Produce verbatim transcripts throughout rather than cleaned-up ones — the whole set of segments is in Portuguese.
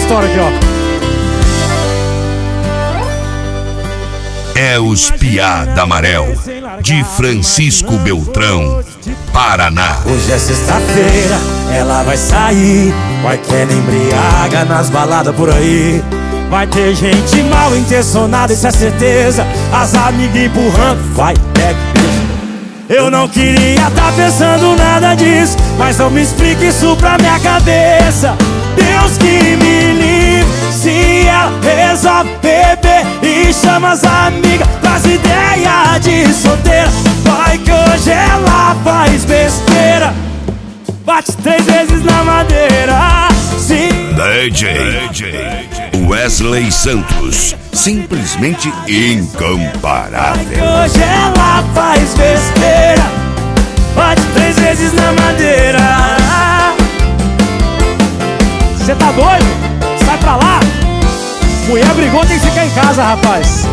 história aqui, ó. É os Piá da Marel, de Francisco Beltrão, Paraná. Hoje é sexta-feira, ela vai sair, vai querer embriaga nas baladas por aí. Vai ter gente mal intencionada, isso é certeza. As amigas empurrando, vai, pega, beijo. Eu não queria tá pensando nada disso, mas não me explica isso pra minha cabeça. Deus que me livre, se ela resolve beber e chama as amigas pras ideias de solteira. Vai que hoje ela faz besteira, bate três vezes na madeira. Sim. D J Wesley Santos, simplesmente incomparável. Vai que hoje ela faz besteira, bate três vezes na madeira. Cê tá doido? Sai pra lá! Mulher brigou, tem que ficar em casa, rapaz.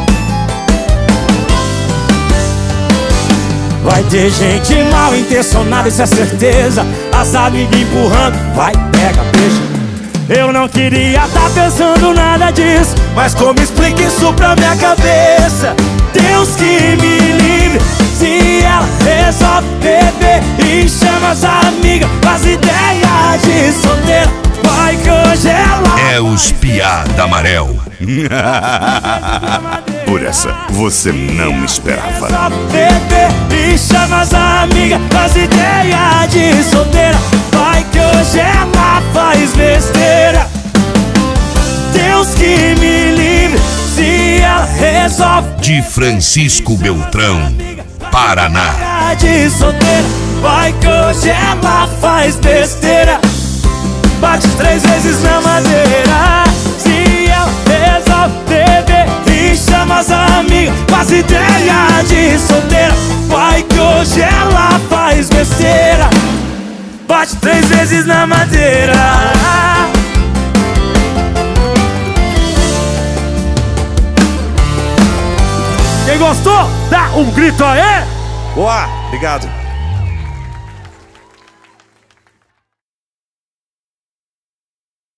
Vai ter gente mal intencionada, isso é certeza. As amigas empurrando, vai, pega, beija. Eu não queria tá pensando nada disso, mas como explica isso pra minha cabeça? Deus que me livre, se ela resolve beber e chama as amigas pras ideias de solteira. Vai que hoje ela É os Piá da Marel. Por essa você não esperava. beber e chama as amigas pras ideias de solteira. Vai que hoje ela faz besteira. Deus que me livre, se ela resolve De Francisco Beltrão, Paraná. de solteira. Vai que hoje ela faz besteira, bate três vezes na madeira. Se ela resolve beber e chama as amigas pras ideias de solteira. Vai que hoje ela faz besteira, bate três vezes na madeira. Quem gostou, dá um grito aí! Boa, obrigado.